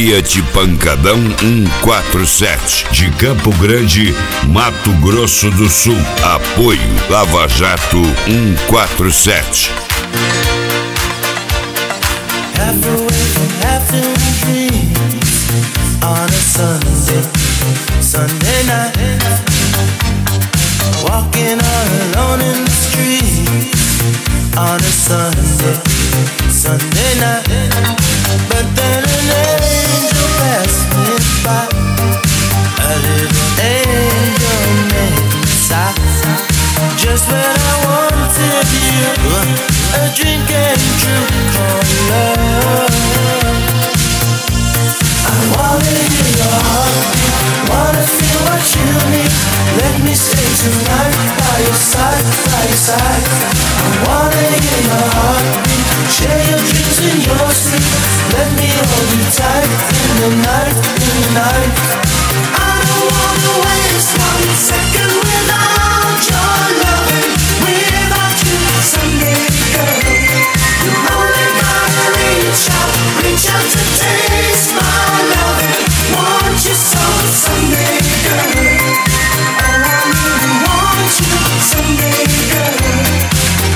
Fiat Pancadão 147, de Campo Grande, Mato Grosso do Sul. Apoio Lava Jato 147. On a Sunday night, walking all alone in the street. On a Sunday night, but then an angel passed me by. A little angel made me sigh. Just when I wanted you, a dream came true called love. I wanna hear your heartbeat, wanna feel what you need. Let me stay tonight by your side, by your side. I wanna hear your heartbeat, share your dreams and your sleep. Let me hold you tight in the night, in the night. I don't wanna waste one second without your loving, without you, Sunday girl. You only gotta reach out to taste my loving. Want you so, Sunday girl. Oh, I really want you, Sunday girl.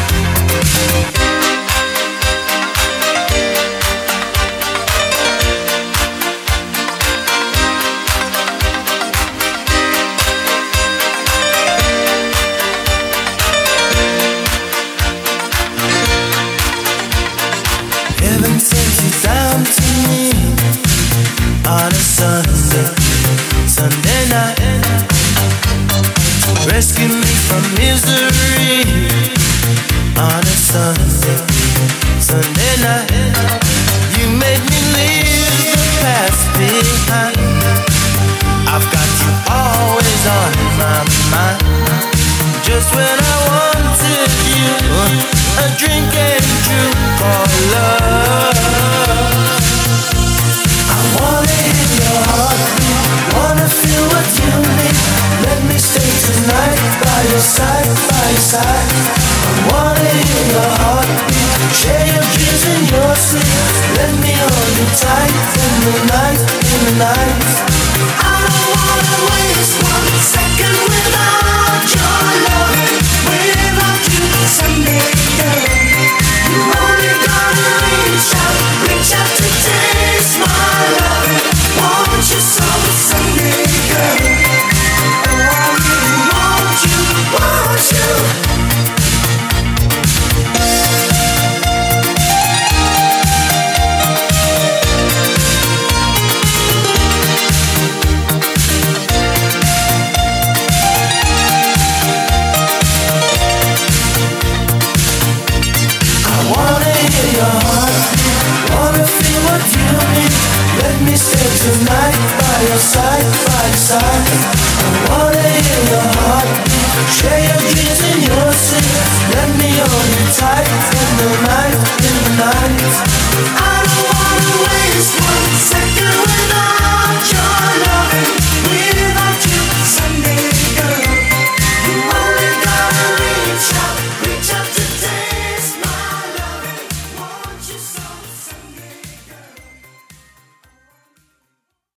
Heaven sent you down to me on a Sunday night, to rescue me from misery. On a Sunday night, you made me leave the past behind. I've got you always on my mind. Just when I wanted you, a dream came true called love. I wanna hear your heartbeat, wanna feel what you need. Let me stay tonight by your side, by your side. I wanna hear your heartbeat, share your dreams and your sleep. Let me hold you tight in the night, in the night. I don't wanna waste one second without your loving, without you, Sunday girl. You only gotta reach out to taste my loving. Want you so, Sunday girl. Oh, I really want you, want you. Let me stay tonight by your side, by your side. I wanna hear your heartbeat, share your dreams and your sleep. Let me hold you tight in the night, in the night.